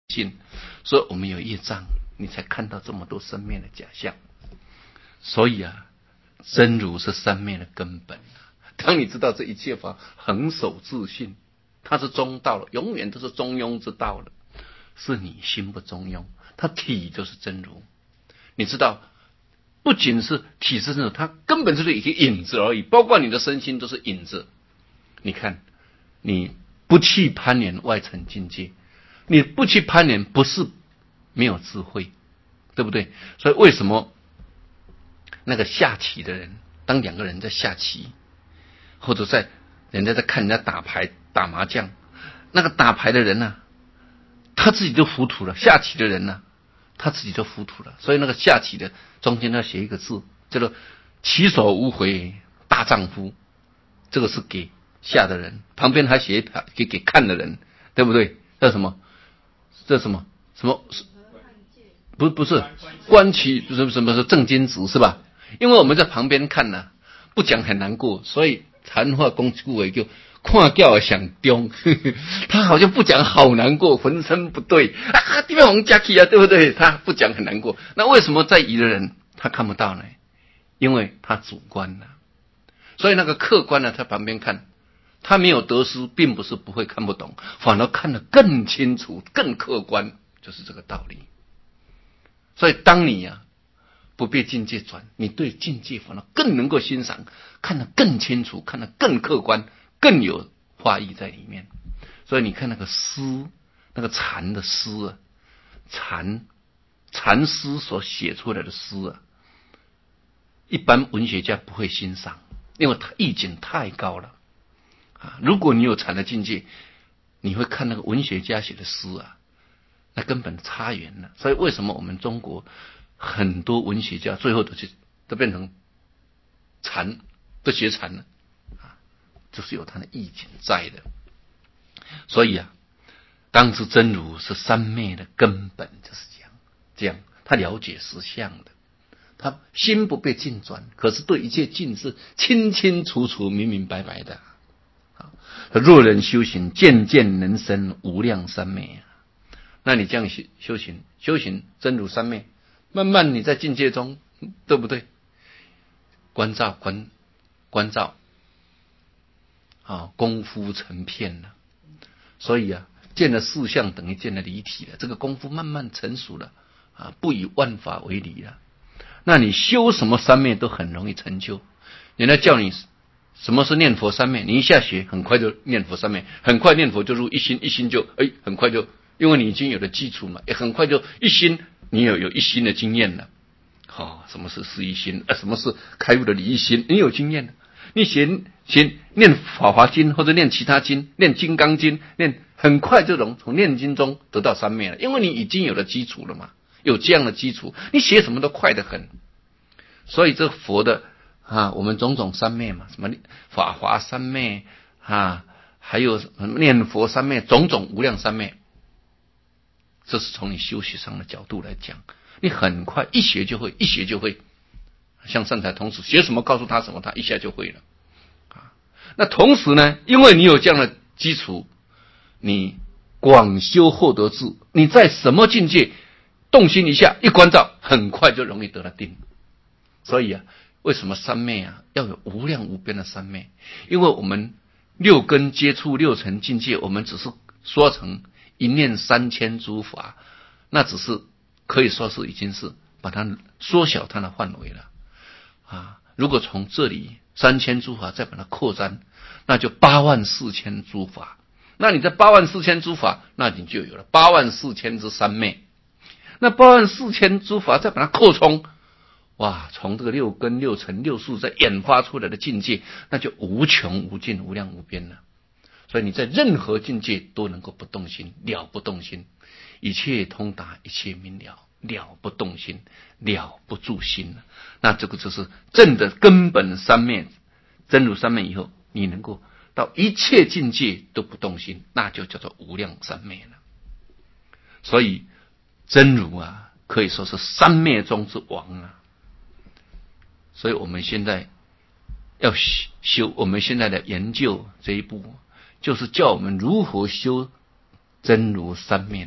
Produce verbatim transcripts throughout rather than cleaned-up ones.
性，所以我们有业障，你才看到这么多生灭的假象。所以啊，真如是三昧的根本。当你知道这一切法恒守自性，它是中道了，永远都是中庸之道了，是你心不中庸，它体就是真如。你知道，不仅是体是真如，它根本就是一个影子而已，包括你的身心都是影子。你看，你不去攀缘外层境界，你不去攀缘，不是没有智慧，对不对？所以为什么那个下棋的人，当两个人在下棋，或者在人家在看人家打牌打麻将，那个打牌的人呢、啊，他自己就糊涂了；下棋的人呢、啊，他自己就糊涂了。所以那个下棋的中间要写一个字，叫做“棋手无悔大丈夫”，这个是给下的人，旁边还写给给看的人，对不对？这什么？这什么什么？不不是观棋什么什么是正经直是吧？因为我们在旁边看呢、啊，不讲很难过，所以禅话讲句话就看叫想中，他好像不讲好难过，浑身不对啊，地方红加起啊，对不对？他不讲很难过，那为什么在疑的人他看不到呢？因为他主观了，所以那个客观呢，他旁边看，他没有得失，并不是不会看不懂，反而看得更清楚、更客观，就是这个道理。所以当你啊不被境界转，你对境界反而更能够欣赏，看得更清楚，看得更客观，更有化意在里面。所以你看那个诗，那个禅的诗啊，禅禅师所写出来的诗啊，一般文学家不会欣赏，因为它意境太高了啊。如果你有禅的境界，你会看那个文学家写的诗啊，那根本差远了。所以为什么我们中国很多文学家最后都去都变成禅，都学禅了啊，就是有它的意境在的。所以啊，当知真如是三昧的根本，就是这样，这样他了解实相的，他心不被境转，可是对一切境是清清楚楚、明明白白的。若人修行，渐渐能生无量三昧啊。那你这样修行，修行真如三昧，慢慢你在境界中，对不对？关照关关照啊，功夫成片了。所以啊，见了四相等于见了离体了，这个功夫慢慢成熟了啊，不以万法为理了。那你修什么三昧都很容易成就。人家叫你什么是念佛三昧，你一下学很快就念佛三昧，很快念佛就入一心，一心就哎，很快就，因为你已经有了基础嘛，也很快就一心，你有有一心的经验了。好、哦，什么是四一心？啊，什么是开悟的理一心？你有经验了。你写写念法华经或者念其他经，念金刚经，念很快就能从念经中得到三昧了，因为你已经有了基础了嘛，有这样的基础，你写什么都快得很。所以这佛的啊，我们种种三昧嘛，什么法华三昧啊，还有什么念佛三昧，种种无量三昧，这是从你修习上的角度来讲，你很快一学就会，一学就会。像善财童子学什么告诉他什么，他一下就会了啊。那同时呢，因为你有这样的基础，你广修获得智，你在什么境界动心一下一关照，很快就容易得了定。所以啊，为什么三昧啊要有无量无边的三昧？因为我们六根接触六尘境界，我们只是说成一念三千诸法，那只是可以说是已经是把它缩小它的范围了。啊，如果从这里三千诸法再把它扩展，那就八万四千诸法。那你这八万四千诸法，那你就有了八万四千之三昧。那八万四千诸法再把它扩充，哇，从这个六根六尘六数再演发出来的境界，那就无穷无尽无量无边了。所以你在任何境界都能够不动心，了不动心，一切通达，一切明了，了不动心，了不住心。那这个就是正的根本三昧，真如三昧以后，你能够到一切境界都不动心，那就叫做无量三昧了。所以真如啊，可以说是三昧中之王啊。所以我们现在要修，我们现在的研究这一步，就是教我们如何修真如三昧的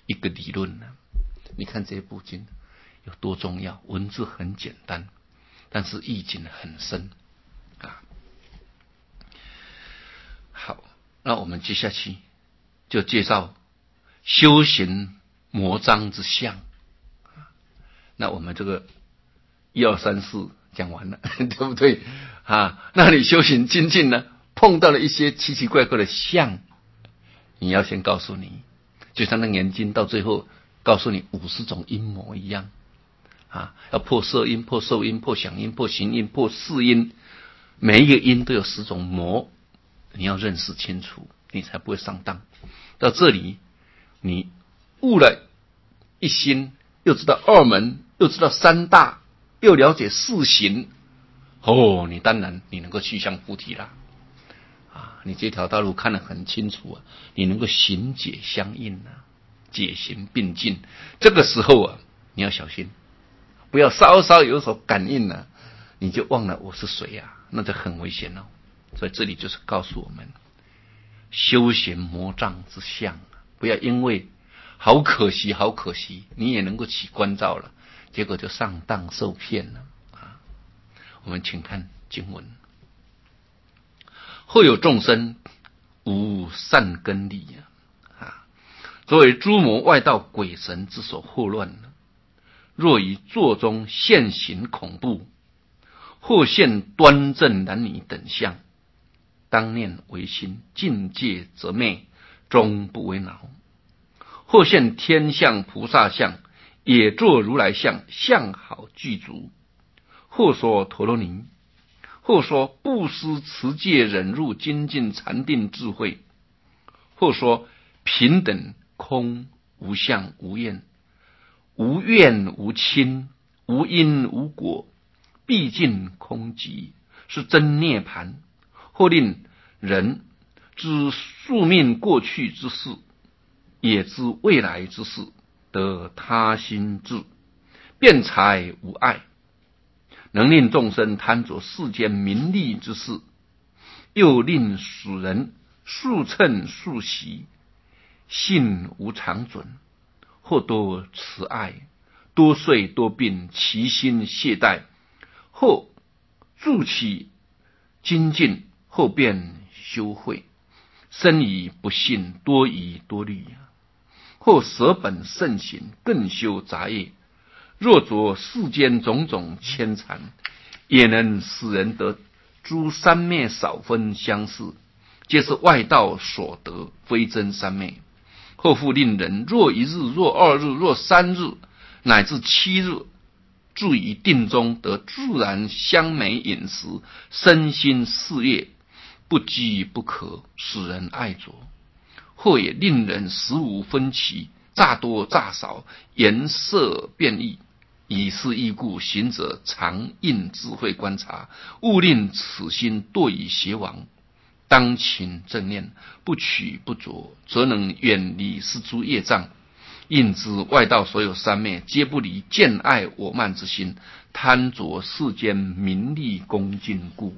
一个理论呢。你看这部经有多重要，文字很简单，但是意境很深啊。好，那我们接下去就介绍修行魔障之相。那我们这个一二三四讲完了，对不对啊？那你修行精进呢，碰到了一些奇奇怪怪的相，你要先告诉你，就像那眼睛到最后告诉你五十种阴魔一样啊，要破色音、破受音、破响音、破行音、破四音，每一个音都有十种魔，你要认识清楚，你才不会上当。到这里，你悟了一心，又知道二门，又知道三大，又了解四行，哦，你当然你能够去向菩提啦。啊，你这条道路看得很清楚啊，你能够行解相应啊，解行并进。这个时候啊，你要小心，不要稍稍有所感应啊，你就忘了我是谁啊，那就很危险哦。所以这里就是告诉我们，修行魔障之相，不要因为好可惜好可惜，你也能够起关照了，结果就上当受骗了啊。我们请看经文。后有众生无善根力啊，作为诸魔外道鬼神之所惑乱，若于座中现行恐怖，或现端正男女等相，当念唯心，境界则灭，终不为恼。或现天相菩萨相，也作如来相，相好具足。或说陀罗尼，或说布施持戒忍辱精进禅定智慧，或说平等空无相无厌，无怨无亲，无因无果，毕竟空寂，是真涅槃。或令人知宿命过去之事，也知未来之事，得他心智，辩才无碍，能令众生贪着世间名利之事，又令使人速称速习，性无常准，或多慈爱，多睡多病，其心懈怠，或助其精进，后变修慧，生以不信，多疑多虑，或舍本慎行，更修杂业。若着世间种种牵缠，也能使人得诸三昧少分相似，皆是外道所得，非真三昧。或复令人若一日，若二日，若三日，乃至七日，住于定中，得自然香美饮食，身心事业不饥不渴，使人爱着。或也令人食无分歧，乍多乍少，颜色变异，以是异故，行者常应智慧观察，勿令此心堕于邪王。当勤正念，不取不着，则能远离是诸业障。应知外道所有三昧，皆不离见爱我慢之心，贪着世间名利恭敬故。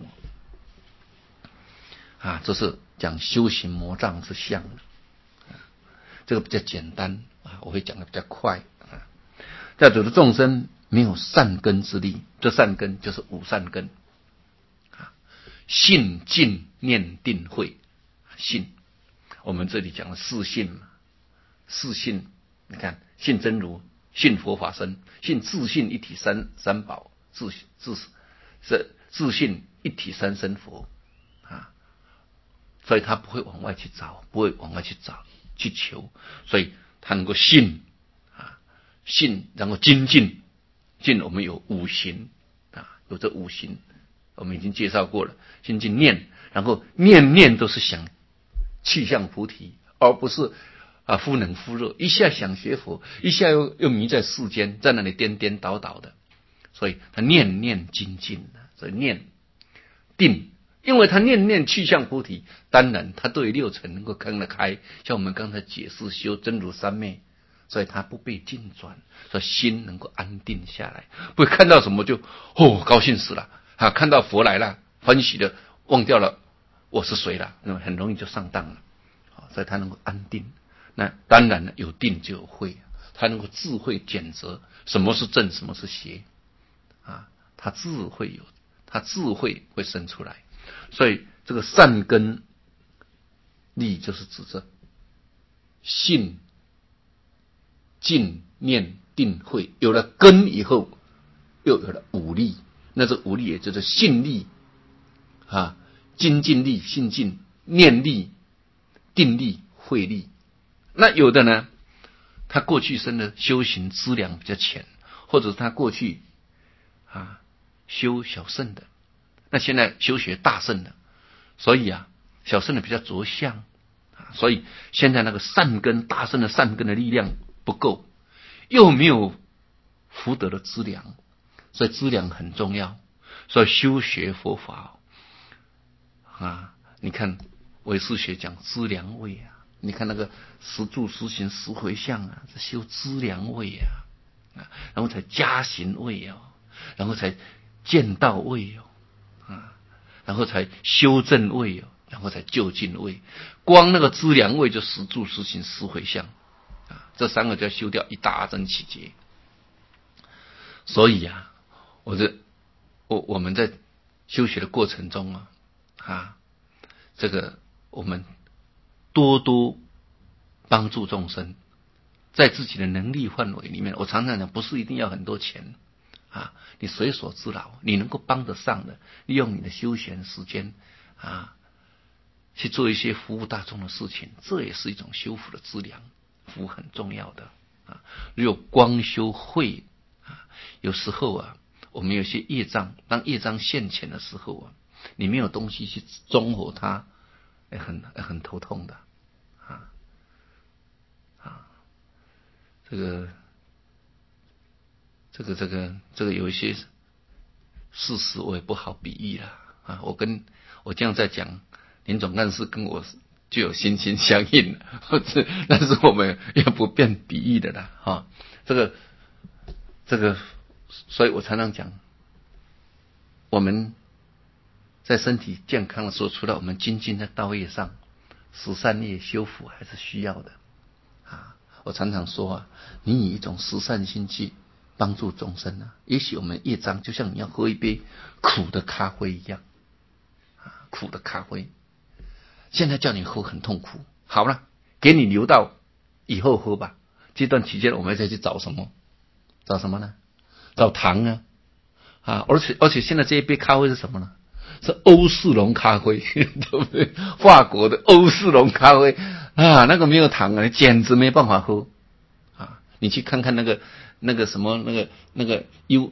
啊，这是讲修行魔障之相，这个比较简单啊，我会讲的比较快啊。在有的众生没有善根之力，这善根就是五善根啊，信静念定慧。信，我们这里讲的四信嘛，四信，你看，信真如，信佛法僧，信自信一体三三宝，自自是自信一体三身佛啊，所以他不会往外去找，不会往外去找去求，所以他能够信啊，信然后精进，进我们有五行啊，有这五行，我们已经介绍过了，精进念，然后念念都是想去向菩提，而不是啊忽冷忽热，一下想学佛，一下又又迷在世间，在那里颠颠倒倒的，所以他念念精进，所以念定，因为他念念去向菩提，当然他对六尘能够看得开，像我们刚才解释修真如三昧，所以他不被境转，所以心能够安定下来，不会看到什么就哦高兴死了啊，看到佛来了，欢喜的忘掉了我是谁了，那么很容易就上当了，所以他能够安定。 那当然了，有定就有慧，他能够智慧检择什么是正，什么是邪啊，他智慧有，他智慧会生出来。所以这个善根力就是指着信、静、念、定、慧，有了根以后，又有了五力。那这五力也就是信力啊、精进力、信进、念力、定力、慧力。那有的呢，他过去生的修行资粮比较浅，或者是他过去啊修小圣的，那现在修学大圣的，所以啊小圣的比较着相，所以现在那个善根大圣的善根的力量不够，又没有福德的资粮，所以资粮很重要。所以修学佛法啊，你看唯识学讲资粮位啊，你看那个十住十行十回向啊，这修资粮位啊，然后才加行位哦，然后才见道位哦，啊，然后才修正位哦，然后才就近位。光那个资粮位就十住十行十回向啊，这三个就要修掉一大真七劫。所以啊，我这我我们在修学的过程中啊，啊，这个我们多多帮助众生，在自己的能力范围里面，我常常讲，不是一定要很多钱啊，你随所知劳，你能够帮得上的，利用你的休闲时间啊，去做一些服务大众的事情，这也是一种修福的资粮，福很重要的啊。只有光修慧啊，有时候啊，我们有些业障，当业障现前的时候啊，你没有东西去中和它，很很头痛的啊啊，这个这个这个这个有一些事实我也不好比喻了啊。我跟我这样在讲，林总干事跟我就有心心相印了，但是我们也不便比喻的啦啊。这个这个，所以我常常讲，我们在身体健康的时候，除了我们精进在道业上，十善业修福还是需要的啊。我常常说啊，你以一种十善心去帮助众生啊，也许我们业障就像你要喝一杯苦的咖啡一样啊，苦的咖啡，现在叫你喝很痛苦，好了，给你留到以后喝吧。这段期间我们再去找什么？找什么呢？找糖啊啊！而且而且现在这一杯咖啡是什么呢？是欧式浓咖啡，对不对？法国的欧式浓咖啡啊，那个没有糖啊，简直没办法喝啊！你去看看那个那个什么那个那个 U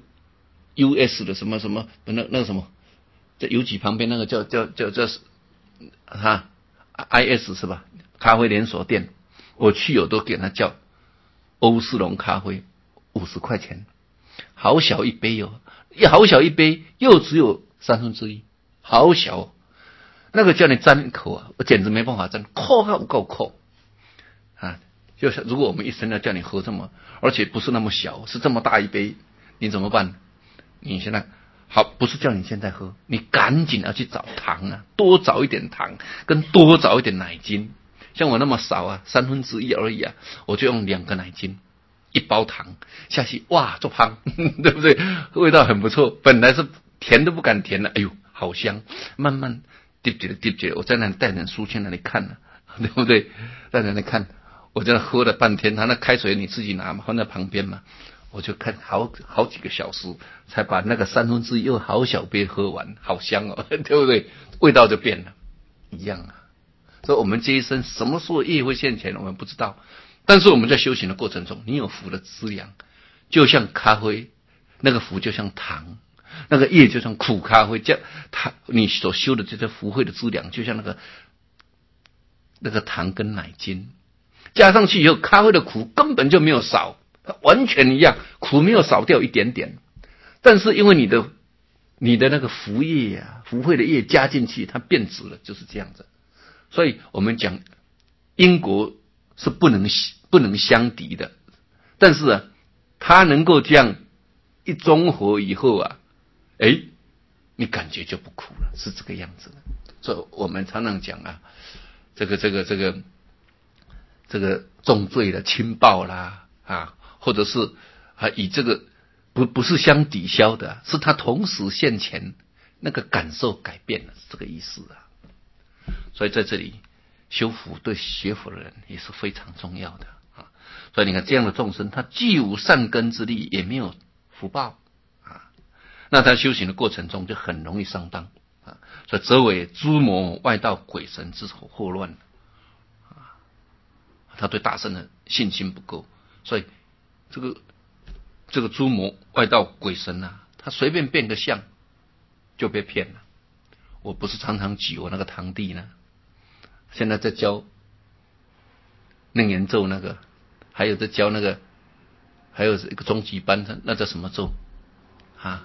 U S 的什么什么那那个什么，在邮局旁边那个叫叫叫叫哈 I S 是吧？咖啡连锁店，我去我都给他叫欧式浓咖啡，五十块钱，好小一杯哦，好小一杯，又只有三分之一，好小，那个叫你沾一口啊，我简直没办法沾，扣还不够扣啊！就是如果我们一生要叫你喝这么，而且不是那么小，是这么大一杯，你怎么办？你现在好，不是叫你现在喝，你赶紧要去找糖啊，多找一点糖，跟多找一点奶精。像我那么少啊，三分之一而已啊，我就用两个奶精，一包糖下去，哇，做胖，对不对？味道很不错，本来是甜都不敢甜了，哎呦，好香！慢慢滴滴的滴滴的，我在那里带点书去那里看了，对不对？在那里看，我在那喝了半天，他那开水你自己拿嘛，放在旁边嘛。我就看好好几个小时，才把那个三分之一又好小杯喝完，好香哦，对不对？味道就变了，一样啊。所以我们这一生什么时候业会现前，我们不知道。但是我们在修行的过程中，你有福的滋养，就像咖啡，那个福就像糖，那个业就像苦咖啡，这样它你所修的这些福慧的资粮，就像那个那个糖跟奶精加上去以后，咖啡的苦根本就没有少。完全一样，苦没有少掉一点点，但是因为你的你的那个福业啊，福慧的业加进去，它变质了，就是这样子。所以我们讲因果是不能不能相敌的，但是啊，它能够这样一综合以后啊，哎，你感觉就不苦了，是这个样子的。所以我们常常讲啊，这个这个这个这个重罪的轻暴啦啊，或者是啊以这个不不是相抵消的，是他同时现前那个感受改变了，是这个意思啊。所以在这里修福对学佛的人也是非常重要的啊。所以你看这样的众生，他既无善根之力，也没有福报啊，那他修行的过程中就很容易上当啊。所以则为诸魔外道鬼神之祸祸乱啊。他对大圣的信心不够，所以这个这个诸魔外道鬼神啊，他随便变个相就被骗了。我不是常常举我那个堂弟呢，现在在教楞严咒那个，还有在教那个，还有一个中级班的那叫什么咒啊？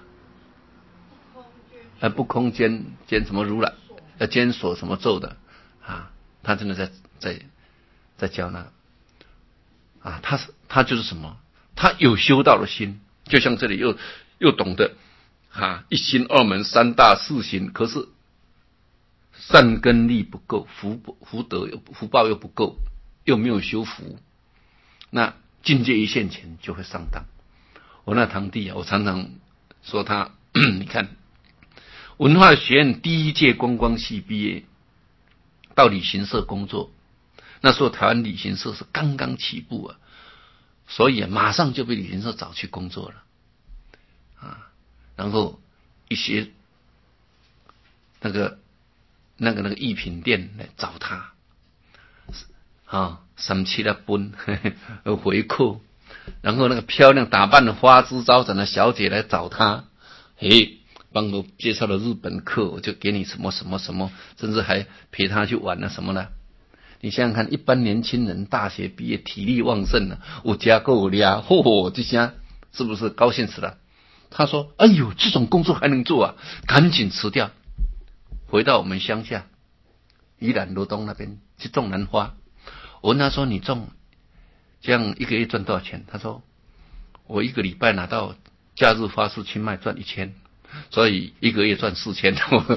啊，不空间间什么如来，呃，坚锁什么咒的啊？他真的在在在教那个啊，他是他就是什么？他有修道的心，就像这里又又懂得啊，一心二门三大四行，可是善根力不够，福福德又福报又不够，又没有修福，那境界一现前就会上当。我那堂弟啊，我常常说他，你看文化学院第一届观光系毕业，到旅行社工作，那时候台湾旅行社是刚刚起步啊，所以啊，马上就被旅行社找去工作了啊。然后一些那个那个那个艺品店来找他啊，三七的分回扣，然后那个漂亮打扮的花枝招展的小姐来找他，嘿，帮我介绍了日本课，我就给你什么什么什么，甚至还陪他去玩了什么呢？你想想看，一般年轻人大学毕业，体力旺盛了，有家够俩，嚯，这下是不是高兴死了？他说：“哎呦，这种工作还能做啊，赶紧辞掉，回到我们乡下宜兰罗东那边去种兰花。”我问他说：“你种这样一个月赚多少钱？”他说：“我一个礼拜拿到假日花市去卖赚一千，所以一个月赚四千。”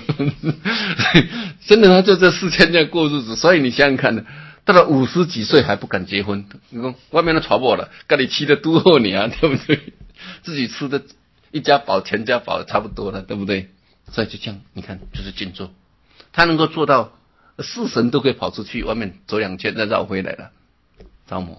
真的，他就这四千这样过日子。所以你想想看呢，到了五十几岁还不敢结婚，你说外面都传播了，跟你妻的都后你啊，对不对？自己吃的一家饱全家饱差不多了，对不对？所以就这样，你看就是静坐，他能够做到四神都可以跑出去外面走两圈再绕回来了。着魔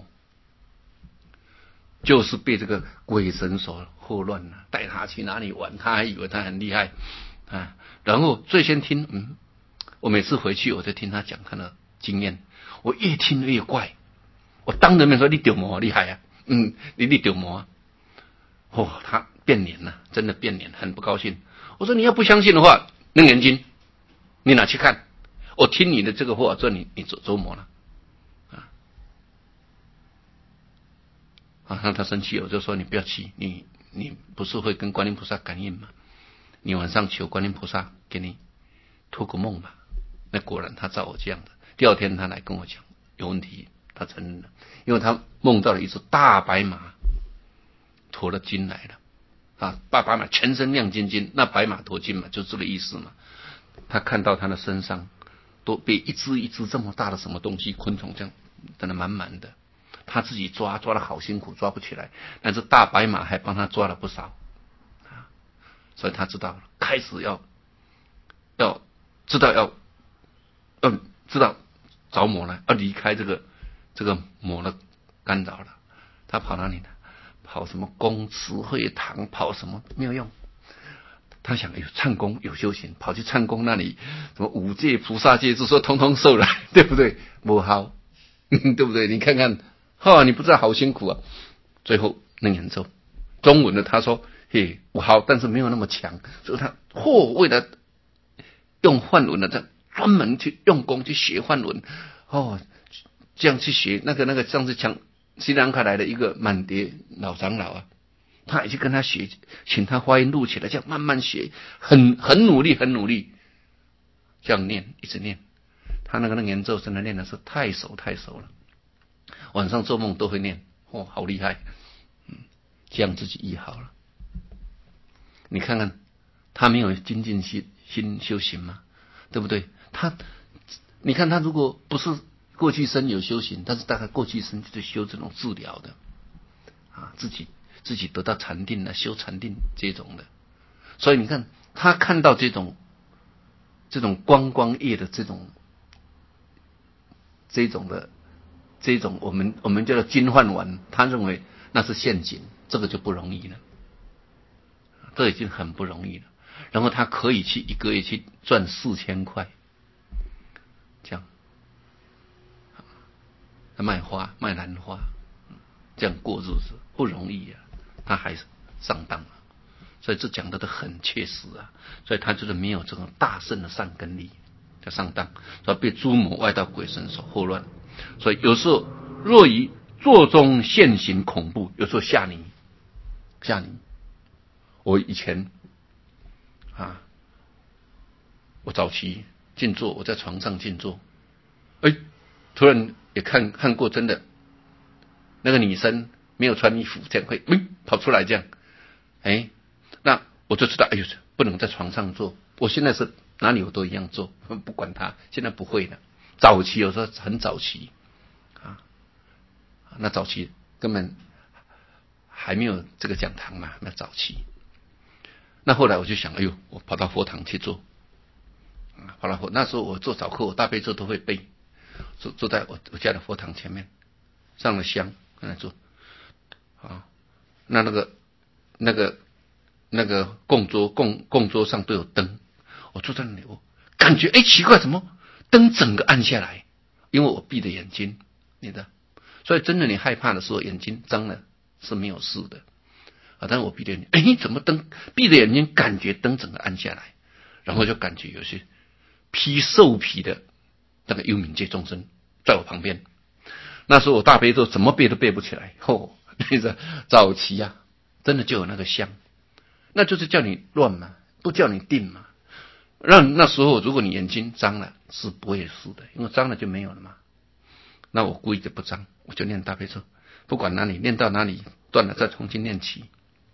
就是被这个鬼神所祸乱了，带他去哪里玩，他还以为他很厉害啊。然后最先听，嗯，我每次回去我就听他讲他的经验，我越听越怪。我当人面说你丢魔厉害啊，嗯，你你丢魔啊，哦，他变脸了，真的变脸，很不高兴。我说你要不相信的话，楞严经你拿去看，我听你的这个话，说你你走走魔了啊啊！让他生气，我就说你不要气，你你不是会跟观音菩萨感应吗？你晚上求观音菩萨给你托个梦吧。那果然他照我这样的，第二天他来跟我讲有问题，他承认了，因为他梦到了一只大白马驮了金来了啊，大白马全身亮晶晶，那白马驮金嘛，就这个意思嘛。他看到他的身上都被一只一只这么大的什么东西昆虫这样等得满满的，他自己抓抓得好辛苦，抓不起来，但是大白马还帮他抓了不少啊，所以他知道了，开始要要知道要要知道着魔了，要离开这个这个魔的干扰了。他跑哪里呢？跑什么公慈会堂，跑什么没有用。他想，哎呦，唱功有修行，跑去唱功那里，什么五戒菩萨戒，就说通通受来，对不对？不好，对不对？你看看，哈、哦，你不知道好辛苦啊。最后楞严咒，中文的他说，嘿，我好，但是没有那么强，所以他或为了用梵文的，这专门去用功去学梵文，哦，这样去学那个那个上次讲斯里兰卡来的一个满碟老长老啊。他也去跟他学，请他发音录起来，这样慢慢学，很很努力，很努力，这样念，一直念。他那个楞严咒真的念的是太熟太熟了，晚上做梦都会念，哦，好厉害，嗯，这样自己医好了。你看看，他没有精进心心修行吗？对不对？他，你看他如果不是过去生有修行，但是大概过去生就是修这种治疗的啊，自己自己得到禅定了，修禅定这种的。所以你看，他看到这种这种光光业的这种这种的这种我们我们叫做金饭碗，他认为那是陷阱，这个就不容易了，这已经很不容易了。然后他可以去一个月去赚四千块，这样，他卖花卖兰花，这样过日子不容易啊，他还是上当了。所以这讲的都很切实啊，所以他就是没有这种大圣的善根力，叫上当，所以被诸魔外道鬼神所祸乱。所以有时候若于做中现行恐怖，有时候吓你吓你。我以前啊，我早期静坐，我在床上静坐，哎，突然也看看过真的那个女生没有穿衣服，这样会嗯跑出来这样，哎，那我就知道，哎呦，不能在床上做。我现在是哪里我都一样做，不管它。现在不会了，早期有时候很早期啊，那早期根本还没有这个讲堂嘛，那早期。那后来我就想，哎呦，我跑到佛堂去做，跑到佛那时候我做早课，我大悲咒都会背，坐坐在我我家的佛堂前面，上了香跟他做啊，那那个那个那个供桌供供桌上都有灯，我坐在那里，我感觉哎奇怪，怎么灯整个暗下来？因为我闭着眼睛，你的，所以真的你害怕的时候，眼睛张了是没有事的。啊！但是我闭着眼睛，哎，怎么灯闭着眼睛，感觉灯整个暗下来，然后就感觉有些披兽皮的那个幽冥界众生在我旁边。那时候我大悲咒怎么背都背不起来，哦，那个早期啊，真的就有那个相，那就是叫你乱嘛，不叫你定嘛。让那时候如果你眼睛张了，是不会是的，因为张了就没有了嘛。那我故意就不张，我就念大悲咒，不管哪里念到哪里断了，再重新念起。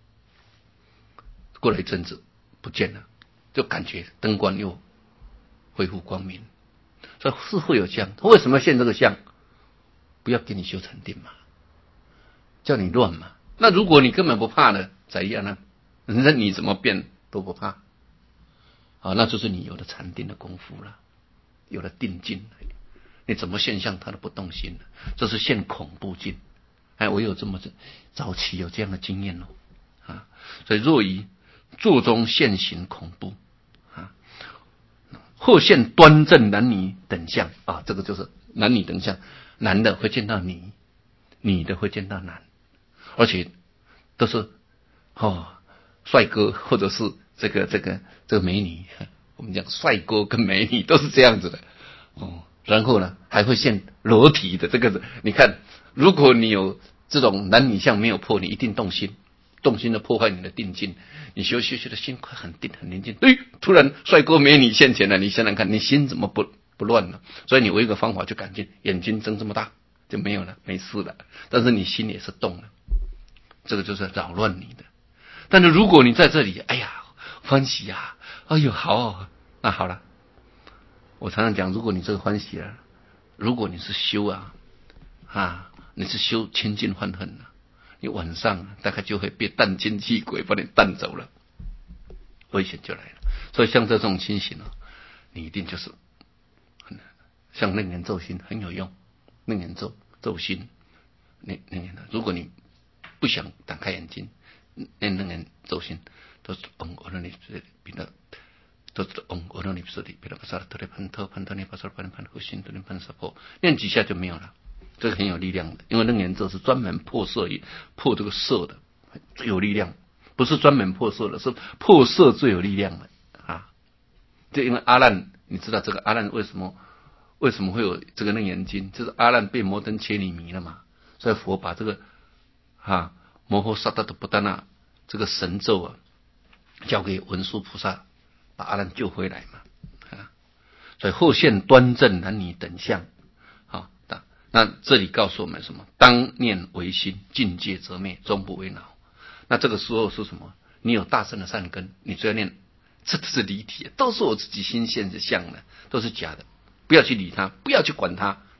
过了一阵子不见了，就感觉灯光又恢复光明，所以是会有相。为什么要现这个相？不要给你修禅定嘛，叫你乱嘛。那如果你根本不怕呢，怎样呢？那你怎么变都不怕啊？那就是你有了禅定的功夫了，有了定境，你怎么现象它都不动心了，这是现恐怖境。哎，我有这么早期有这样的经验哦啊，所以若于坐中现行恐怖啊，或现端正男女等相啊，这个就是男女等相，男的会见到女，女的会见到男，而且都是哦帅哥或者是这个这个这个美女，我们讲帅哥跟美女都是这样子的哦。然后呢，还会现裸体的这个，你看，如果你有这种男女相没有破，你一定动心。动心的破坏你的定境，你修修修的心快很定很宁静，对，突然帅哥美女现前了，你想想看，你心怎么不不乱呢？所以你有一个方法就赶紧眼睛睁这么大就没有了，没事了，但是你心也是动了，这个就是扰乱你的。但是如果你在这里，哎呀欢喜啊，哎呦好哦，那好了，我常常讲，如果你这个欢喜了，如果你是修啊啊，你是修清净欢恨啊，你晚上大概就会被淡精气鬼把你淡走了，危险就来了。所以像这种情形呢，你一定就是像楞严咒心很有用，楞严咒咒心，你楞严的，如果你不想打开眼睛，念楞严咒心，都是嗡阿罗尼比那，都是嗡阿罗尼比比那巴萨特里潘特潘特尼巴萨潘潘呼心特尼潘萨破，念几下就没有了。这个很有力量的，因为楞严咒是专门破色破这个色的，最有力量，不是专门破色的，是破色最有力量的啊！就因为阿难，你知道这个阿难为什么为什么会有这个楞严经？就是阿难被摩登伽利迷了嘛，所以佛把这个啊摩诃萨埵的不达那这个神咒啊，交给文殊菩萨，把阿难救回来嘛啊！所以后现端正男女等相。那这里告诉我们什么？当念为心，境界则灭，终不为恼。那这个时候是什么？你有大圣的善根，你只要念，这都是离体，都是我自己心现的相的，都是假的，不要去理它，不要去管它，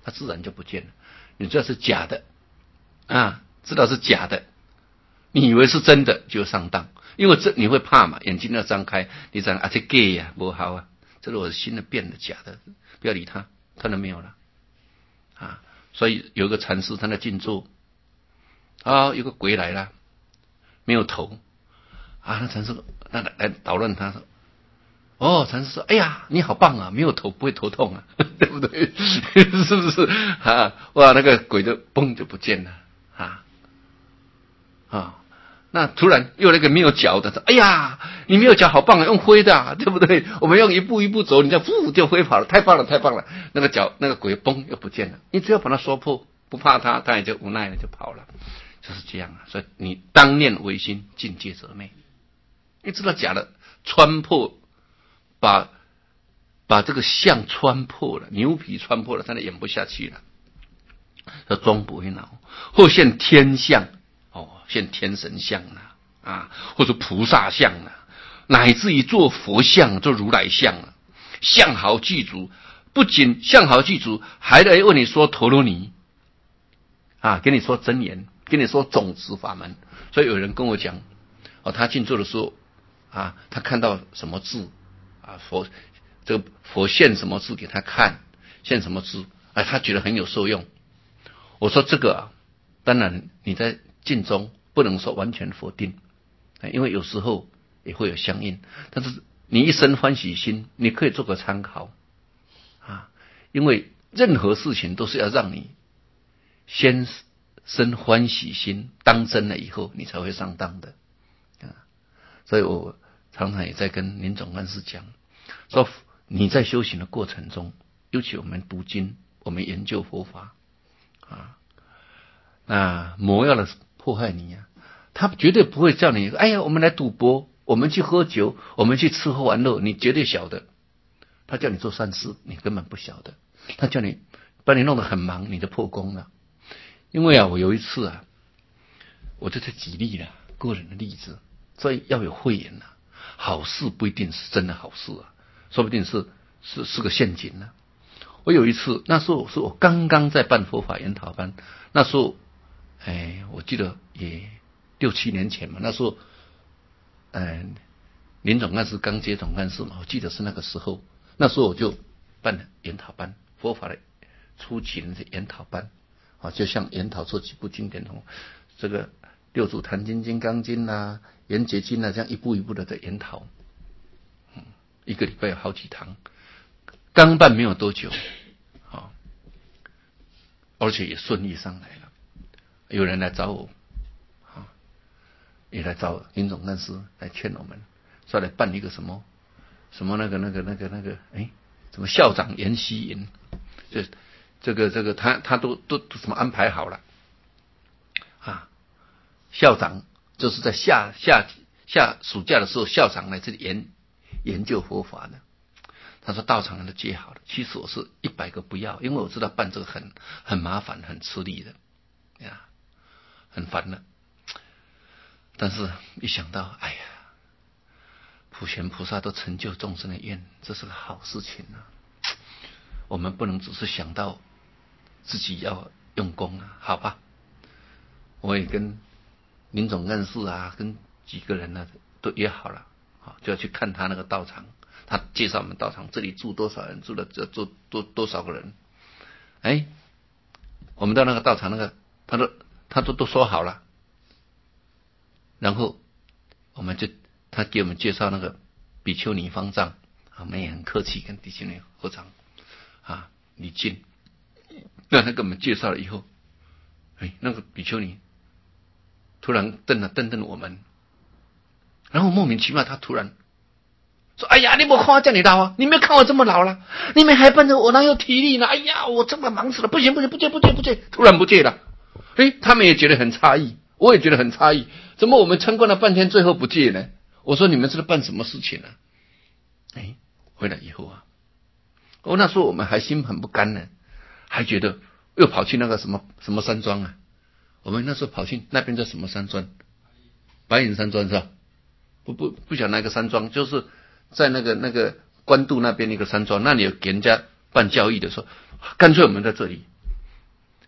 它自然就不见了。你知道是假的啊，知道是假的，你以为是真的就上当，因为这你会怕嘛，眼睛要张开，你讲啊这 gay 呀，不好啊，这是我的新的变的假的，不要理他，看到没有了啊？所以有个禅师他在静坐，啊，有个鬼来了，没有头啊，那禅师那来来捣乱他说。哦，禅师说：“哎呀，你好棒啊，没有头不会头痛啊，对不对？是不是啊？哇，那个鬼就嘣就不见了啊啊！那突然又那个没有脚的说：哎呀，你没有脚好棒啊，用挥的啊，对不对？我们用一步一步走，你这呼就挥跑了，太棒了，太棒了！那个脚那个鬼嘣又不见了，你只要把它说破，不怕他，他也就无奈了就跑了，就是这样啊。所以你当念唯心，境界则昧。你知道假的穿破。”把把这个相穿破了，牛皮穿破了，他就演不下去了。他装不会恼，或现天相，哦，现天神相了啊，或者菩萨相了，乃至于做佛像、做如来像了，相好具足，不仅相好具足，还来问你说陀罗尼啊，跟你说真言，跟你说种子法门。所以有人跟我讲，哦，他静坐的时候啊，他看到什么字。啊，佛这个佛现什么字给他看，现什么字，哎，他觉得很有受用。我说这个啊，当然你在静中不能说完全否定，因为有时候也会有相应。但是你一生欢喜心，你可以做个参考啊，因为任何事情都是要让你先生欢喜心，当真了以后，你才会上当的啊。所以我常常也在跟林总干事讲，说你在修行的过程中，尤其我们读经，我们研究佛法啊，那魔要来迫害你啊，他绝对不会叫你，哎呀，我们来赌博，我们去喝酒，我们去吃喝玩乐，你绝对晓得。他叫你做善事，你根本不晓得。他叫你把你弄得很忙，你就破功了。因为啊，我有一次啊，我就在举例了个人的例子，所以要有慧眼啊。好事不一定是真的好事啊，说不定是是是个陷阱呢、啊。我有一次，那时候是我刚刚在办佛法研讨班，那时候，哎，我记得也六七年前嘛，那时候，嗯，林总干事刚接总干事嘛，我记得是那个时候，那时候我就办研讨班，佛法的初级的研讨班，啊，就像研讨这几部经典同这个。六祖坛经、金刚经啊、圆觉经啊，这样一步一步的在研讨，嗯，一个礼拜有好几堂，刚办没有多久，啊，而且也顺利上来了。有人来找我，啊，也来找林总干事来劝我们，说来办一个什么什么那个那个那个那个，哎，什么校长研习营，就这个这个他他都都都什么安排好了，啊。校长就是在夏夏夏暑假的时候，校长来这里研研究佛法的。他说道场人都接好了，其实我是一百个不要，因为我知道办这个很很麻烦、很吃力的呀，很烦的。但是一想到，哎呀，普贤菩萨都成就众生的愿，这是个好事情啊。我们不能只是想到自己要用功啊，好吧？我也跟林总干事啊，跟几个人呢都约好了，就要去看他那个道场。他介绍我们道场，这里住多少人，住了这住多多少个人。哎，我们到那个道场，那个他都他都都说好了，然后我们就他给我们介绍那个比丘尼方丈，我们也很客气跟比丘尼合掌啊礼敬。那他给我们介绍了以后，哎，那个比丘尼突然瞪了瞪瞪我们，然后莫名其妙，他突然说：“哎呀，你没看我这样老啊？你没有看我这么老了？你们还奔着我哪有体力呢？哎呀，我这么忙死了，不行不行，不借不借不借！突然不借了。哎，他们也觉得很诧异，我也觉得很诧异，怎么我们参观了半天，最后不借呢？我说你们是在办什么事情呢、啊？哎，回来以后啊，哦，那时候我们还心很不甘呢，还觉得又跑去那个什么什么山庄啊。”我们那时候跑去那边叫什么山庄？白云山庄是吧？不不不晓得哪个山庄，就是在那个那个关渡那边一个山庄，那里有给人家办教育的，说干脆我们在这里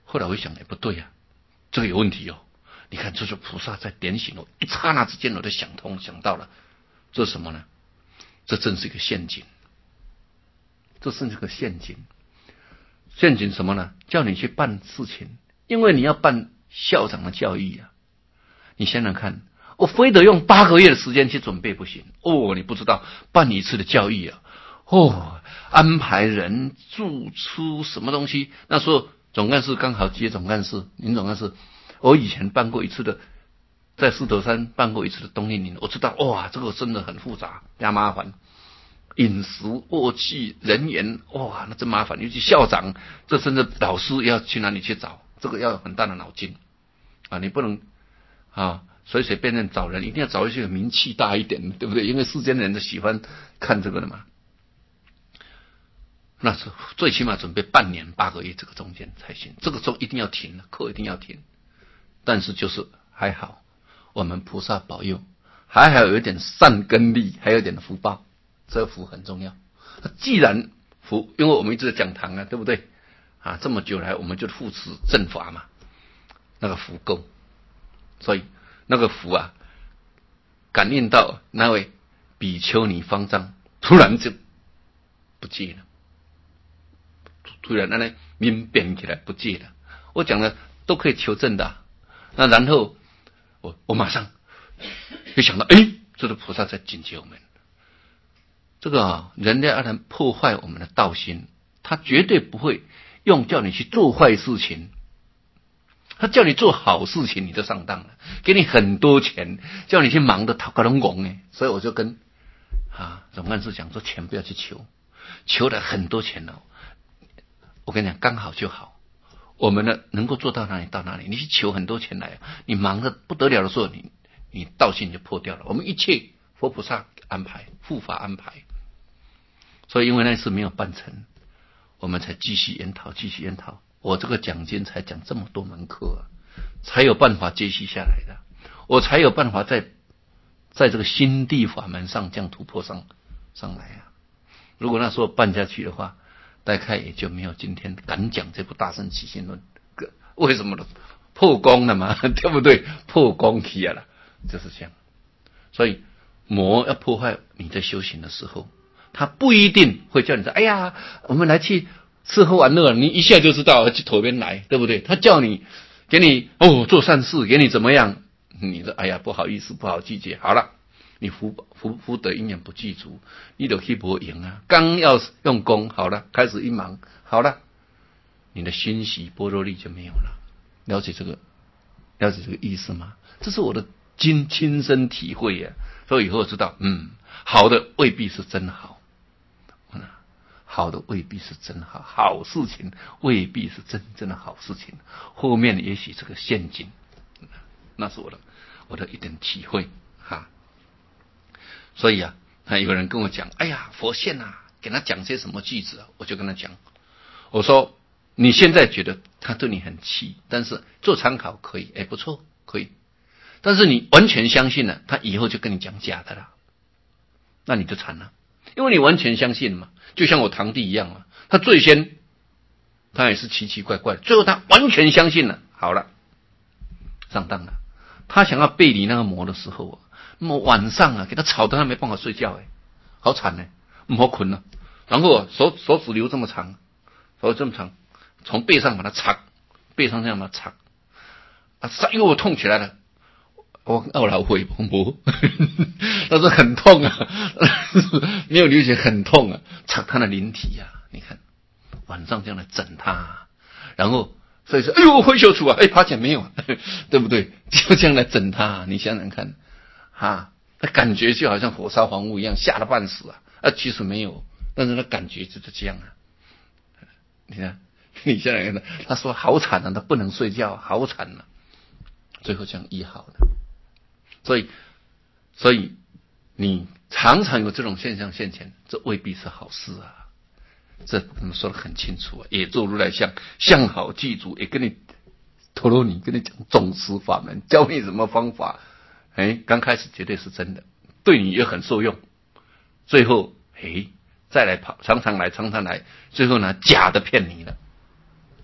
后来我一想，哎，不对啊，这个有问题哦。你看，这是菩萨在点醒我，一刹那之间我就想通，想到了，这是什么呢？这真是一个陷阱，这是一个陷阱。陷阱什么呢？叫你去办事情，因为你要办校长的教育啊。你想想看，我非得用八个月的时间去准备不行哦。你不知道办一次的教育啊，哦，安排人住出什么东西。那时候总干事刚好接总干事，林总干事，我以前办过一次的，在狮头山办过一次的冬令营，我知道哇，这个真的很复杂，加麻烦。饮食、卧器、人员，哇，那真麻烦。尤其校长，这甚至老师要去哪里去找，这个要有很大的脑筋啊！你不能啊随随便便找人，一定要找一些名气大一点，对不对？因为世间人都喜欢看这个的嘛。那是最起码准备半年八个月，这个中间才行。这个中一定要停，课一定要停。但是就是还好，我们菩萨保佑，还好有一点善根力，还有一点福报。这福很重要。既然福，因为我们一直在讲堂啊，对不对？啊，这么久来我们就护持正法嘛，那个福够，所以那个福啊，感应到那位比丘尼方丈突然就不戒了，突然那那面变起来不戒了。我讲的都可以求证的、啊。那然后我我马上就想到，哎，这个菩萨在警戒我们。这个啊，人类要能破坏我们的道心，他绝对不会用叫你去做坏事情，他叫你做好事情，你就上当了，给你很多钱，叫你去忙的讨个龙拱哎，所以我就跟啊总干事讲说，钱不要去求，求了很多钱了，我跟你讲，刚好就好。我们呢能够做到哪里到哪里，你去求很多钱来，你忙得不得了的时候，你你道心就破掉了。我们一切佛菩萨安排，护法安排。所以因为那次没有办成，我们才继续研讨，继续研讨。我这个讲经才讲这么多门课、啊，才有办法接续下来的，我才有办法在在这个心地法门上这样突破上上来啊。如果那时候办下去的话，大概也就没有今天敢讲这部《大乘起信论》。为什么呢？破功了嘛，对不对？破功起来了，就是这样。所以魔要破坏你在修行的时候，他不一定会叫你说：“哎呀，我们来去吃喝玩乐。”你一下就知道去头边来，对不对？他叫你给你哦做善事，给你怎么样？你说：“哎呀，不好意思，不好拒绝。”好了，你福福福德因缘不具足，你就去不赢啊。刚要用功，好了，开始一忙，好了，你的欣喜般若力就没有了。了解这个，了解这个意思吗？这是我的亲亲身体会呀、啊，所以以后知道，嗯，好的未必是真好。好的未必是真好，好事情未必是真正的好事情，后面也许是个陷阱，那是我的我的一点体会哈。所以啊，还有人跟我讲，哎呀，佛现啊，给他讲些什么句子啊，我就跟他讲，我说你现在觉得他对你很气，但是做参考可以，哎，不错，可以，但是你完全相信了，他以后就跟你讲假的了，那你就惨了。因为你完全相信嘛，就像我堂弟一样嘛，他最先他也是奇奇怪怪，最后他完全相信了，好了，上当了。他想要背离那个魔的时候啊，那么晚上啊，给他吵得他没办法睡觉，哎，好惨呢，不好困了。然后啊，手手指留这么长，手这么长，从背上把它插，背上这样把它插，啊，哎呦，痛起来了。我懊恼会不，但是很痛啊，没有流血很痛啊，插他的灵体啊，你看晚上这样来整他，然后所以说，哎呦会修除啊，哎爬起来没有，对不对？就这样来整他，你想想看，哈，他感觉就好像火烧房屋一样，吓得半死啊，啊其实没有，但是他感觉就是这样啊，你看，你想想看，他说好惨啊，他不能睡觉，好惨啊，最后这样医好的。所以，所以你常常有这种现象现前，这未必是好事啊。这我们说得很清楚啊。也做如来相，相好记住，也跟你透露你跟你讲种植法门，教你什么方法。哎，刚开始绝对是真的，对你也很受用。最后，哎，再来跑，常常来，常常来，最后呢，假的骗你了。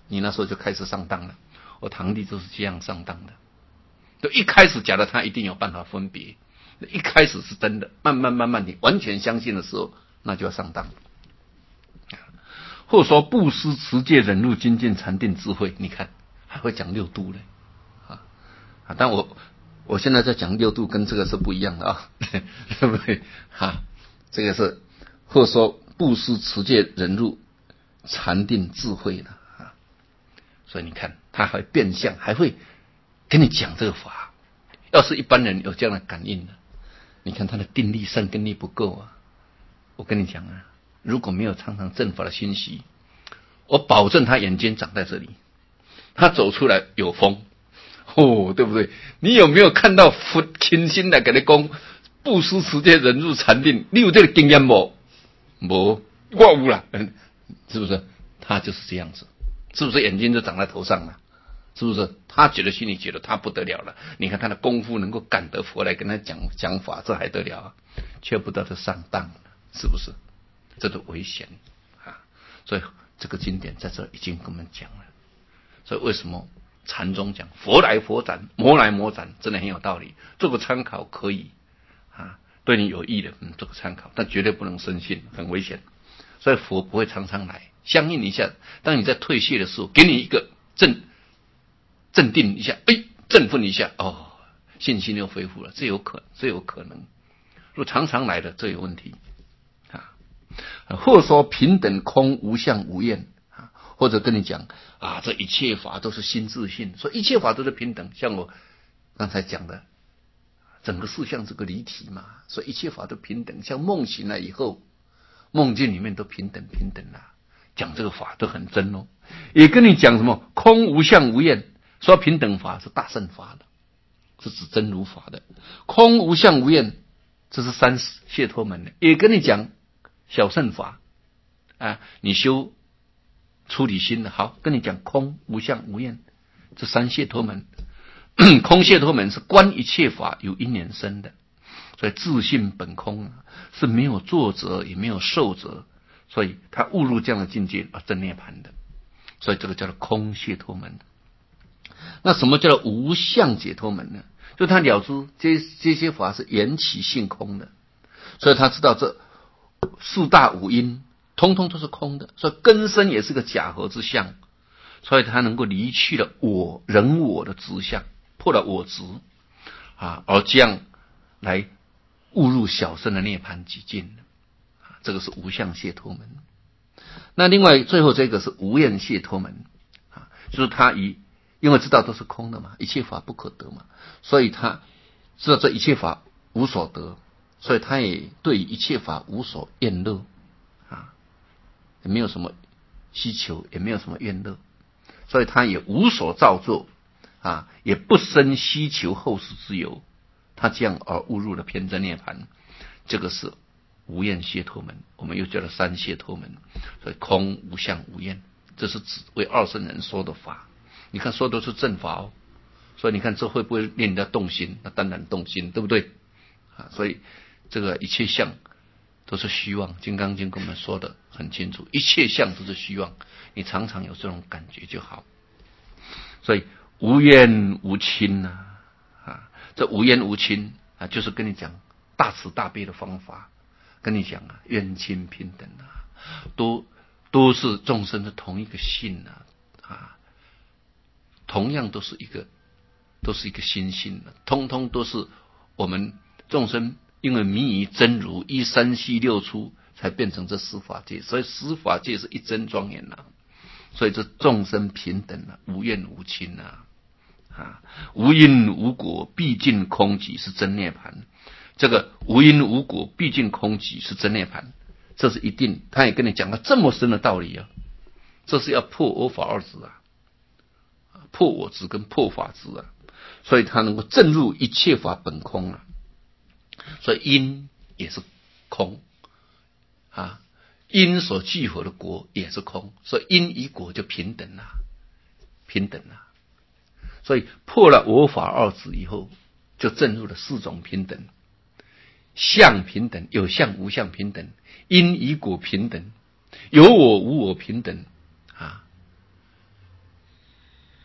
你那时候就开始上当了。我堂弟就是这样上当的，就一开始假的他一定有办法分别，一开始是真的，慢慢慢慢你完全相信的时候，那就要上当。或者说布施、持戒、忍辱、精进、禅定、智慧，你看还会讲六度嘞，啊啊！但我我现在在讲六度，跟这个是不一样的啊，对不对？哈，这个是或者说布施、持戒、忍辱、禅定、智慧的啊。所以你看，他还变相，还会跟你讲这个法。要是一般人有这样的感应呢，你看他的定力、善根力不够啊。我跟你讲啊。如果没有常常正法的熏习，我保证他眼睛长在这里，他走出来有风，哦，对不对？你有没有看到佛亲心来给你讲布施、持戒、忍辱、禅定？你有这个经验没？没，我有啦，是不是？他就是这样子，是不是眼睛就长在头上了？是不是？他觉得心里觉得他不得了了。你看他的功夫能够感得佛来跟他讲讲法，这还得了啊？却不得他上当了，是不是？这都危险啊！所以这个经典在这已经跟我们讲了。所以为什么禅宗讲佛来佛斩，魔来魔斩，真的很有道理。做个参考可以啊，对你有益的，嗯，做个参考，但绝对不能深信，很危险。所以佛不会常常来，相应一下。当你在退卸的时候，给你一个镇镇定一下，哎，振奋一下，哦，信心又恢复了，这有可这有可能。如果常常来的，这有问题。或说平等空无相无厌，或者跟你讲啊，这一切法都是心自性，说一切法都是平等。像我刚才讲的，整个事项是个离体嘛，所以一切法都平等。像梦醒了以后，梦境里面都平等平等啦、啊，讲这个法都很真哦。也跟你讲什么空无相无厌，说平等法是大乘法的，是指真如法的。空无相无厌，这是三解脱门的，也跟你讲。小乘法啊，你修出离心的，好，跟你讲空无相无厌，这三解脱门。空解脱门是观一切法有因缘生的，所以自性本空是没有作者也没有受者，所以他误入这样的境界而证涅槃的，所以这个叫做空解脱门。那什么叫做无相解脱门呢？就他了知这这些法是缘起性空的，所以他知道这四大五因通通都是空的，所以根身也是个假合之相，所以他能够离去了我人我的执相，破了我执啊，而这样来误入小乘的涅槃极境，这个是无相解脱门。那另外最后这个是无厌解脱门啊，就是他以因为知道都是空的嘛，一切法不可得嘛，所以他知道这一切法无所得，所以他也对一切法无所厌乐啊，也没有什么需求，也没有什么厌乐，所以他也无所造作啊，也不生希求后世之由，他这样而误入了偏真涅槃，这个是无厌解脱门，我们又叫了三解脱门。所以空无相无厌，这是指为二圣人说的法。你看说的是正法哦，所以你看这会不会令人家动心？那当然动心，对不对啊？所以这个一切相都是虚妄，《金刚经》跟我们说的很清楚，一切相都是虚妄，你常常有这种感觉就好。所以无冤无亲呐、啊，啊，这无冤无亲啊，就是跟你讲大慈大悲的方法，跟你讲啊，冤亲平等啊，都都是众生的同一个性啊，啊，同样都是一个，都是一个心性的，通通都是我们众生因为迷于真如，依三系六出，才变成这十法界，所以十法界是一真庄严呐、啊。所以这众生平等啊，无怨无亲啊，啊，无因无果，毕竟空寂是真涅槃。这个无因无果，毕竟空寂是真涅槃，这是一定。他也跟你讲了这么深的道理啊，这是要破我法二执啊，破我执跟破法执啊，所以他能够证入一切法本空啊。所以因也是空啊。因所聚合的果也是空，所以因与果就平等了，平等了。所以破了我法二执以后，就证入了四种平等：相平等，有相无相平等，因与果平等，有我无我平等啊，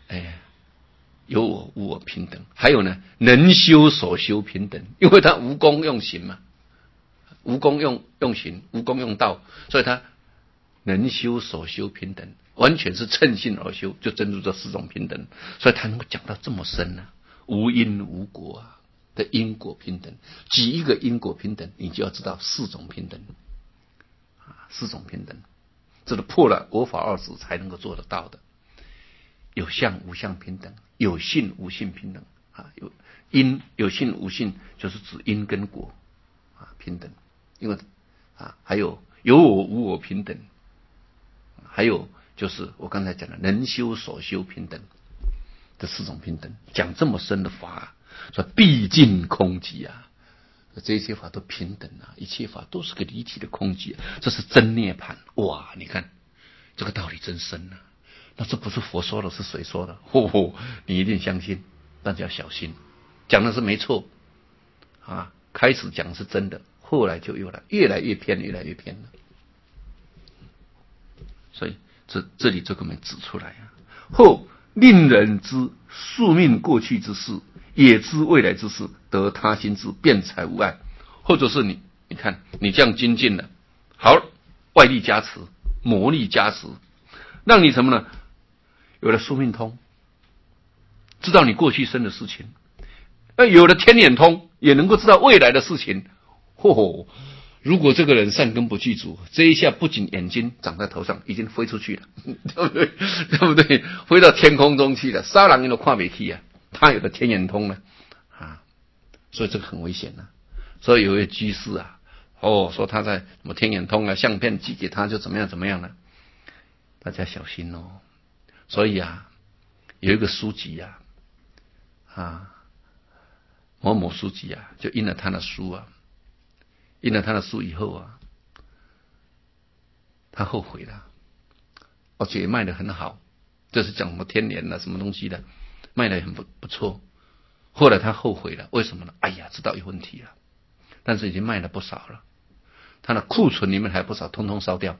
哎，有我无我平等。还有呢，能修所修平等，因为他无功用行嘛，无功用用行，无功用道，所以他能修所修平等，完全是趁性而修，就真如这四种平等，所以他能够讲到这么深啊，无因无果啊的因果平等。举一个因果平等，你就要知道四种平等啊，四种平等，这是破了我法二执才能够做得到的。有相无相平等，有性无性平等啊，有因有性无性就是指因跟果啊平等，因为啊还有有我无我平等。还有就是我刚才讲的能修所修平等，这四种平等，讲这么深的法、啊，说毕竟空寂啊，这一切法都平等啊，一切法都是个离体的空寂、啊，这是真涅槃。哇，你看这个道理真深啊！那这不是佛说的，是谁说的？吼吼，你一定相信，但是要小心，讲的是没错啊，开始讲是真的，后来就又来越来越偏，越来越偏了。所以这这里就给我们指出来啊，后令人知宿命过去之事，也知未来之事，得他心智，辩才无碍。或者是你你看你这样精进了，好，外力加持，魔力加持，让你什么呢？有了宿命通，知道你过去生的事情；有了天眼通，也能够知道未来的事情。嚯、哦！如果这个人善根不具足，这一下不仅眼睛长在头上，已经飞出去了，对不对？对不对？飞到天空中去了，沙人都看不起啊！他有的天眼通呢，啊，所以这个很危险啊。所以有位居士啊，哦，说他在什么天眼通啊，相片寄给他就怎么样怎么样了，大家小心哦。所以啊，有一个书籍啊，啊，某某书籍啊，就印了他的书啊。印了他的书以后啊，他后悔了，而且也卖得很好，就是讲什么天联了什么东西的，卖得很不不错。后来他后悔了，为什么呢？哎呀，知道有问题了，但是已经卖了不少了，他的库存里面还有不少，通通烧掉。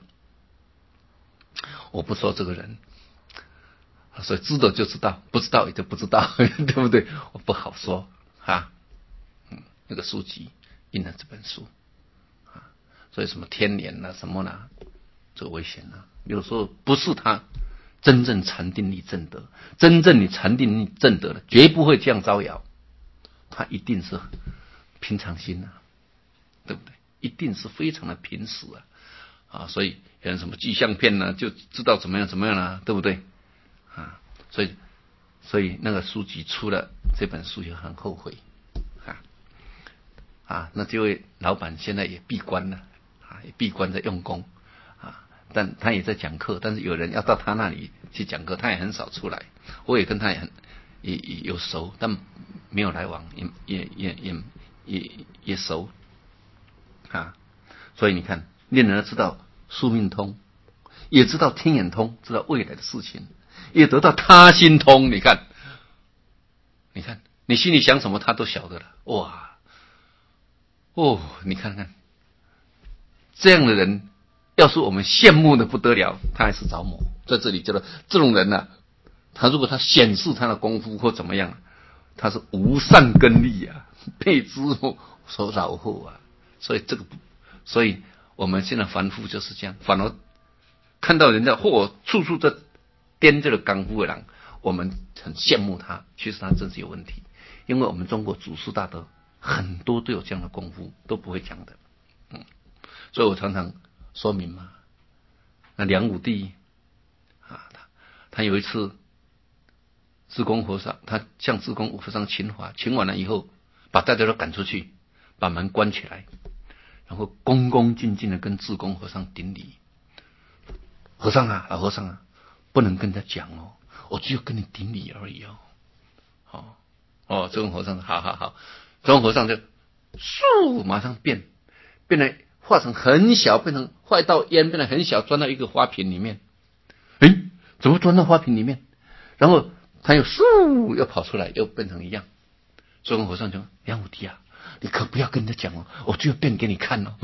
我不说这个人，所以知道就知道，不知道也就不知道，对不对？我不好说哈。嗯，那个书籍印了这本书。所以什么天联啊什么啦，这个危险啊！有时候不是他真正禅定力正德，真正你禅定力正德的，绝不会这样招摇。他一定是平常心啊，对不对？一定是非常的平实啊啊！所以有人什么寄相片呢、啊，就知道怎么样怎么样啦、啊，对不对？啊，所以所以那个书籍出了这本书就很后悔啊啊！那这位老板现在也闭关了。也闭关在用功啊，但他也在讲课，但是有人要到他那里去讲课，他也很少出来。我也跟他也很也也有熟，但没有来往，也也也也也也熟啊。所以你看，令人知道宿命通，也知道天眼通，知道未来的事情，也得到他心通。你看，你看，你心里想什么，他都晓得了。哇，哦，你看看。这样的人，要是我们羡慕的不得了，他还是着魔。在这里叫做这种人呢、啊，他如果他显示他的功夫或怎么样，他是无善根力啊，被知所扰惑啊。所以这个，所以我们现在凡夫就是这样，反而看到人家或处处在颠这个功夫的人，我们很羡慕他，其实他真是有问题。因为我们中国祖师大德很多都有这样的功夫，都不会讲的，嗯。所以我常常说明嘛，那梁武帝啊，他他有一次，智公和尚他向智公和尚请法，请完了以后，把大家都赶出去，把门关起来，然后恭恭敬敬的跟智公和尚顶礼。和尚啊，老和尚啊，不能跟他讲哦，我只有跟你顶礼而已哦。哦哦，智公和尚说好好好，智公和尚就嗖马上变变得。化成很小，变成化一道烟，变得很小，钻到一个花瓶里面。诶，怎么钻到花瓶里面？然后他又嗖又跑出来，又变成一样。智公和尚就梁武帝啊，你可不要跟他讲哦，我就要变给你看哦。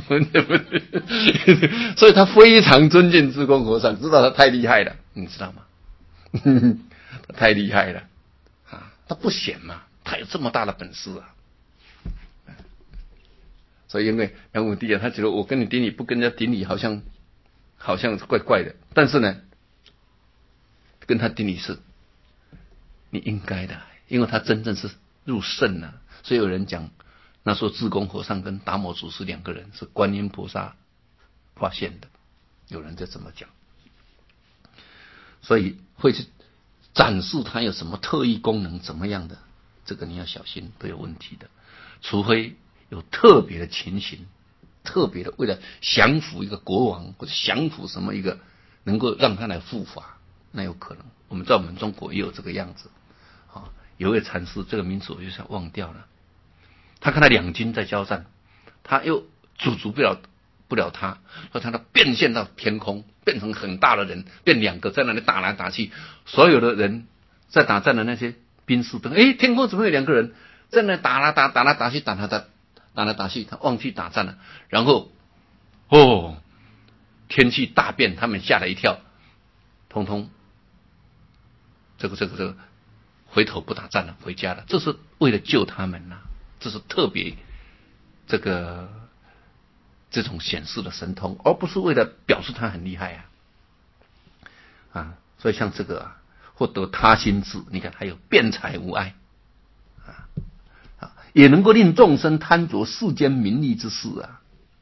所以他非常尊敬智公和尚，知道他太厉害了，你知道吗？ 太厉害了啊！他不显嘛，他有这么大的本事啊！所以因为梁武帝啊，他觉得我跟你顶礼不跟人家顶礼，好像好像怪怪的。但是呢，跟他顶礼是你应该的，因为他真正是入圣了、啊。所以有人讲，那时候智公和尚跟达摩祖师两个人是观音菩萨发现的，有人在这么讲。所以会去展示他有什么特异功能，怎么样的，这个你要小心，都有问题的。除非有特别的情形，特别的为了降服一个国王或者降服什么一个能够让他来护法，那有可能。我们在我们中国也有这个样子啊。有位禅师，这个名字我就想忘掉了，他看到两军在交战，他又阻止不了不了他，所以他变现到天空，变成很大的人，变两个在那里打来打去，所有的人在打战的那些兵士都，哎，天空怎么有两个人在那打来打打来打去，打来打打来打去，他忘记打仗了，然后哦，天气大变，他们吓了一跳，通通这个这个这个回头不打仗了，回家了，这是为了救他们呐、啊，这是特别这个这种显示的神通，而不是为了表示他很厉害啊啊！所以像这个啊，或得他心智，你看还有辩才无碍啊啊，也能够令众生贪着世间名利之事啊。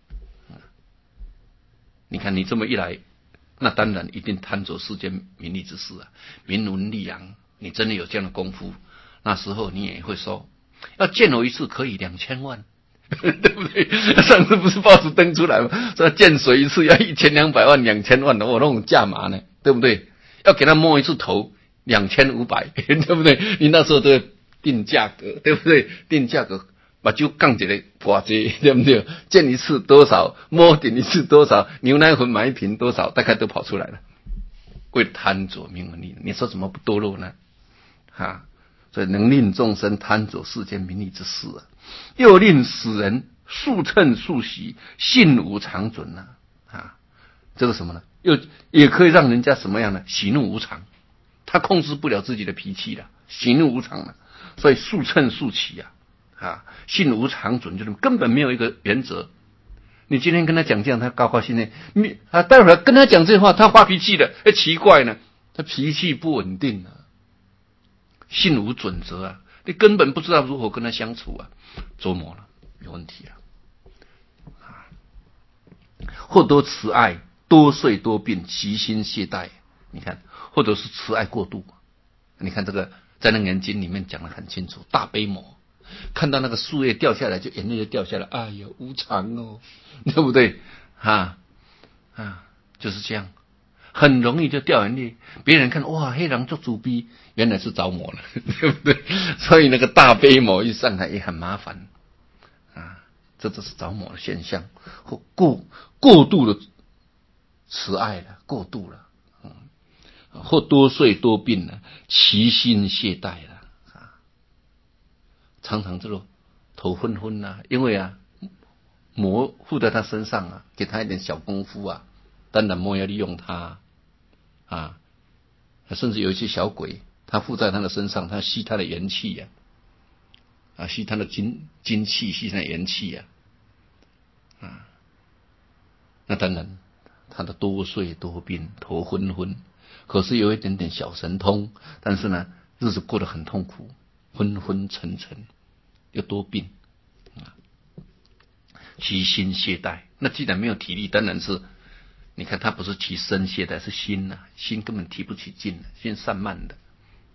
你看你这么一来，那当然一定贪着世间名利之事啊，名闻利养。你真的有这样的功夫，那时候你也会说，要见我一次可以两千万。对不对？上次不是报纸登出来吗？说见水一次要一千两百万、两千万的，我那种价码呢，对不对？要给他摸一次头，两千五百，对不对？你那时候都要定价格，对不对？定价格，把酒杠起来挂机，对不对？见一次多少，摸点一次多少，牛奶粉买一瓶多少，大概都跑出来了。为了贪着名闻利，你说怎么不堕落呢？哈，所以能令众生贪着世间名利之事啊。又令使人速称速习，性无常准啊！啊，这个什么呢？又也可以让人家什么样呢？喜怒无常，他控制不了自己的脾气了，喜怒无常了，所以速称速起啊！啊，性无常准就是根本没有一个原则。你今天跟他讲这样，他高高兴兴；你啊，待会儿跟他讲这话，他发脾气了，哎，奇怪呢，他脾气不稳定啊，性无准则啊。你根本不知道如何跟他相处啊，琢磨了，有问题了啊！或多慈爱，多睡多病，其心懈怠。你看，或者是慈爱过度。你看这个在那《人经》里面讲得很清楚，大悲魔看到那个树叶掉下来，就眼泪就掉下来，哎呀，无常哦，对不对？啊啊，就是这样。很容易就掉眼泪，别人看哇，黑狼做主逼，原来是着魔了，对不对？所以那个大悲魔一上来也很麻烦啊，这都是着魔的现象，或过过度的慈爱了，过度了，嗯，或多睡多病了，其心懈怠了啊，常常这种头昏昏啊，因为啊，魔附在他身上啊，给他一点小功夫啊，当然魔要利用他。啊，甚至有一些小鬼，他附在他的身上，他吸他的元气呀、啊，啊，吸他的精精气，吸他的元气呀、啊，啊，那当然，他的多睡多病，头昏昏，可是有一点点小神通，但是呢，日子过得很痛苦，昏昏沉沉，又多病，啊，其心懈怠。那既然没有体力，当然是。你看他不是提身懈怠，是心呐、啊，心根本提不起劲，心散漫的，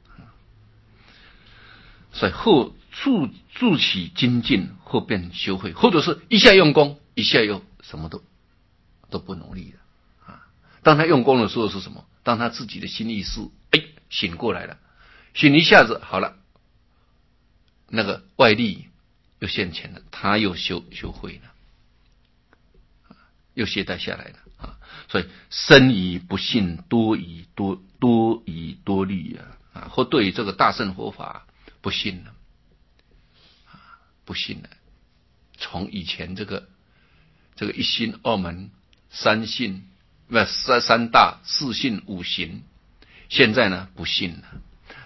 所以后助助起精进，后变修慧，或者是一下用功，一下又什么都都不努力了啊。当他用功的时候是什么？当他自己的心意识哎醒过来了，醒一下子好了，那个外力又现前了，他又修修慧了，又懈怠下来了。啊，所以深疑不信，多疑多多疑多虑啊，啊，或对于这个大乘佛法不信了，啊，不信了。从以前这个这个一心二门三信，不三三大四信五行，现在呢不信了，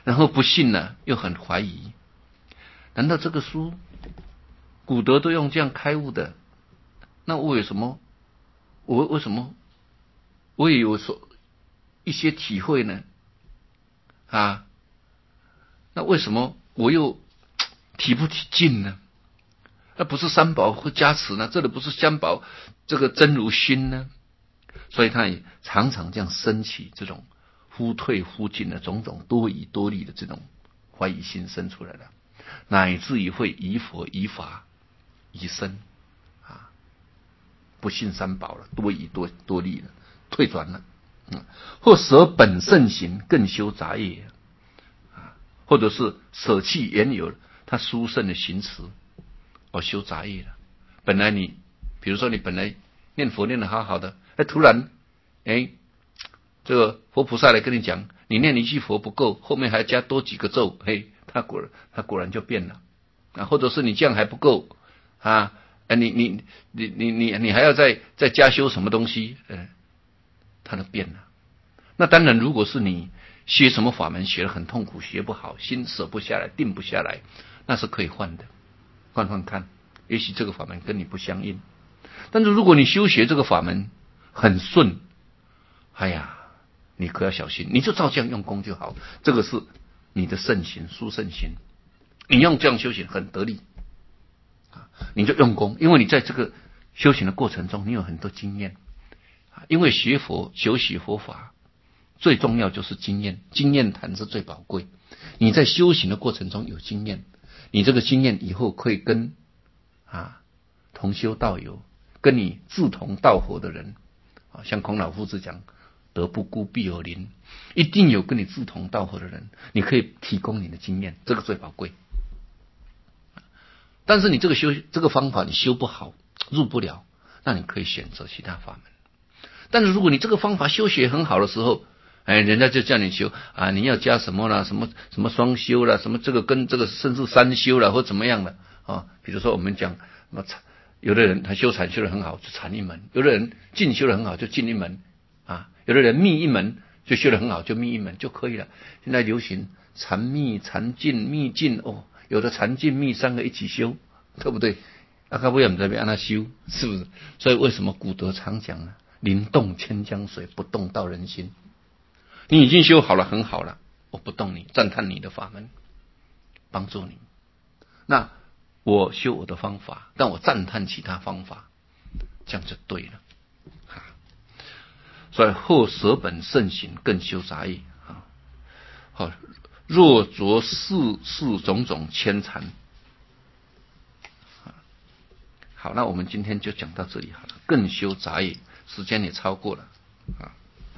然后不信呢，又很怀疑。难道这个书古德都用这样开悟的？那我为什么我为什么我也有所一些体会呢？啊，那为什么我又提不起劲呢？那不是三宝会加持呢？这里不是三宝这个真如心呢？所以他也常常这样升起这种忽退忽进的种种多疑多虑的这种怀疑心生出来了，乃至于会疑佛疑法疑身啊，不信三宝了，多疑多多虑了，退转了，嗯，或舍本圣行，更修杂业啊，或者是舍弃原有他殊胜的行持，而修杂业了。本来你，比如说你本来念佛念得好好的，哎，突然，哎，这个佛菩萨来跟你讲，你念一句佛不够，后面还要加多几个咒，嘿，他果然他果然就变了啊，或者是你这样还不够啊，哎，你你你你你你还要再再加修什么东西，哎，他都变了。那当然，如果是你学什么法门学得很痛苦，学不好，心舍不下来，定不下来，那是可以换的，换换看，也许这个法门跟你不相应。但是如果你修学这个法门很顺，哎呀，你可要小心，你就照这样用功就好。这个是你的圣行，殊圣行，你用这样修行很得力啊，你就用功，因为你在这个修行的过程中，你有很多经验啊。因为学佛、修习佛法，最重要就是经验，经验谈是最宝贵。你在修行的过程中有经验，你这个经验以后可以跟啊同修道友，跟你志同道合的人啊，像孔老夫子讲，德不孤必有邻，一定有跟你志同道合的人，你可以提供你的经验，这个最宝贵。但是你这个修这个方法你修不好，入不了，那你可以选择其他法门。但是如果你这个方法修学很好的时候，哎，人家就叫你修啊，你要加什么啦，什么什么双修啦，什么这个跟这个甚至三修啦，或怎么样的啊？比如说我们讲什么，有的人他修禅修得很好，就禅一门；有的人静修得很好，就静一门啊；有的人密一门，就修得很好，就密一门就可以了。现在流行禅密、禅静、密静哦，有的禅静密三个一起修，对不对？阿卡布也不在让他修，是不是？所以为什么古德常讲呢？灵动千江水，不动到人心。你已经修好了，很好了，我不动你，赞叹你的法门，帮助你。那我修我的方法，但我赞叹其他方法，这样就对了。啊、所以后舍本圣行，更修杂业啊。好，若着世事种种牵缠。好，那我们今天就讲到这里好了。更修杂业，时间也超过了啊。